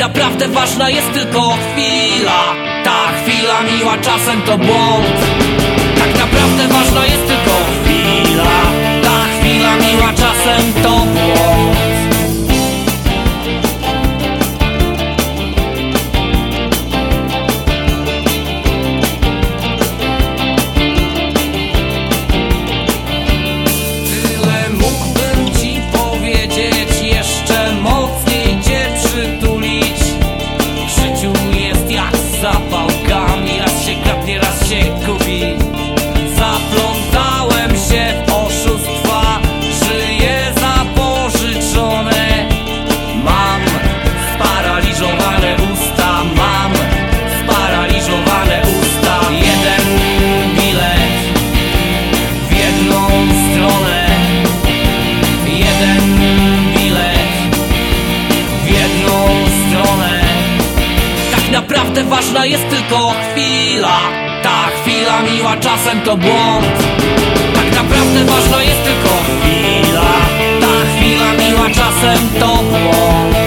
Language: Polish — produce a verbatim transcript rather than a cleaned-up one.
naprawdę ważna jest tylko chwila. Ta chwila miła czasem to błąd. Tak naprawdę ważna jest tylko chwila. Ta chwila miła czasem to błąd. Zapałkami raz się kradnie, raz się gubi. Zaplątałem się w oszustwa, żyję zapożyczone. Mam sparaliżowane usta, mam sparaliżowane usta. Jeden bilet w jedną stronę, jeden bilet w jedną stronę. Tak naprawdę ważna jest tylko chwila. Ta chwila miła czasem to błąd. Tak naprawdę ważna jest tylko chwila. Ta chwila miła czasem to błąd.